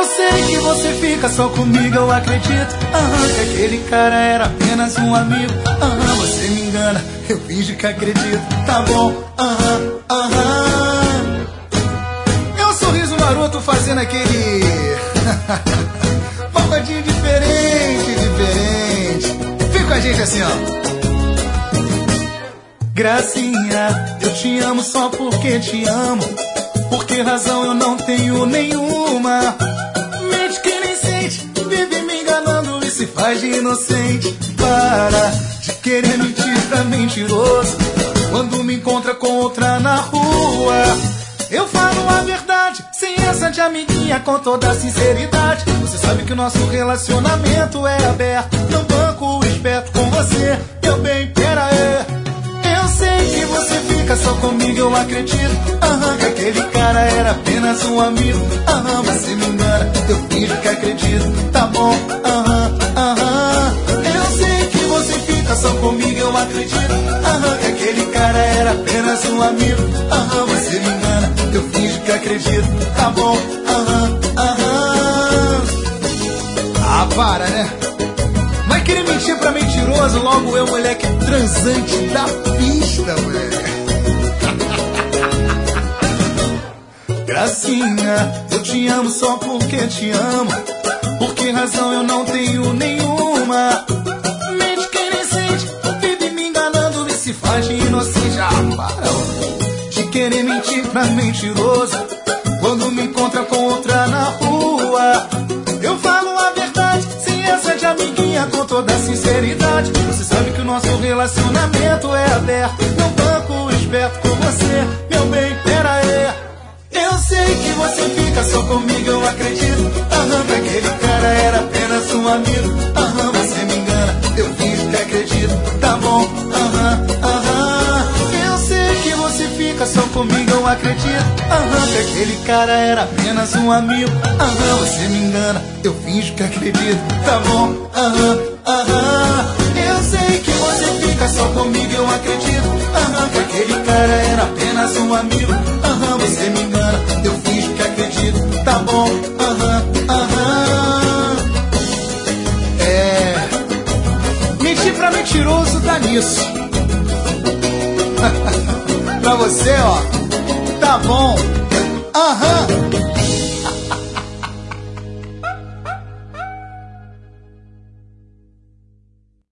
Eu sei que você fica só comigo, eu acredito. Que aquele cara era apenas um amigo. Você me engana, eu finjo que acredito. Tá bom, É um sorriso maroto fazendo aquele pagodinho diferente. Fica com a gente assim, ó. Gracinha, eu te amo só porque te amo. Por que razão eu não tenho nenhuma? Mente que nem sente, vive me enganando e se faz de inocente. Para de querer mentir pra mentiroso. Quando me encontra com outra na rua, eu falo a verdade, sem essa de amiguinha, com toda a sinceridade. Você sabe que o nosso relacionamento é aberto. Não banco esperto com você, meu bem, pera aí. Eu sei que você fica só comigo, eu acredito. Que aquele cara era apenas um amigo. Você me engana, eu finjo que acredito. Tá bom, Eu sei que você fica só comigo, eu acredito. Que aquele cara era apenas um amigo. Você me engana, eu finjo que acredito. Tá bom, para, né? Vai querer mentir pra mentiroso, logo eu, moleque transante da pista, moleque. Gracinha, eu te amo só porque te amo. Por que razão eu não tenho nenhuma? Mente que nem sente, vive me enganando e se faz de inocente. Para de querer mentir pra mentiroso. Quando me encontra com outra na rua, eu falo a verdade, sem essa de amiguinha, com toda a sinceridade. Você sabe que o nosso relacionamento é aberto. Não banco esperto com você, meu bem, pera aí. Eu sei que você fica só comigo, eu acredito. Que aquele cara era apenas um amigo. Você me engana, eu finjo que acredito. Tá bom, Eu sei que você fica só comigo, eu acredito. Que aquele cara era apenas um amigo. Você me engana, eu finjo que acredito. Tá bom, Eu sei que você fica só comigo, eu acredito. Que aquele cara era apenas um amigo. Você me engana, eu finjo que acredito. Tá bom, Mentir pra mentiroso dá nisso. Pra você, ó. Tá bom,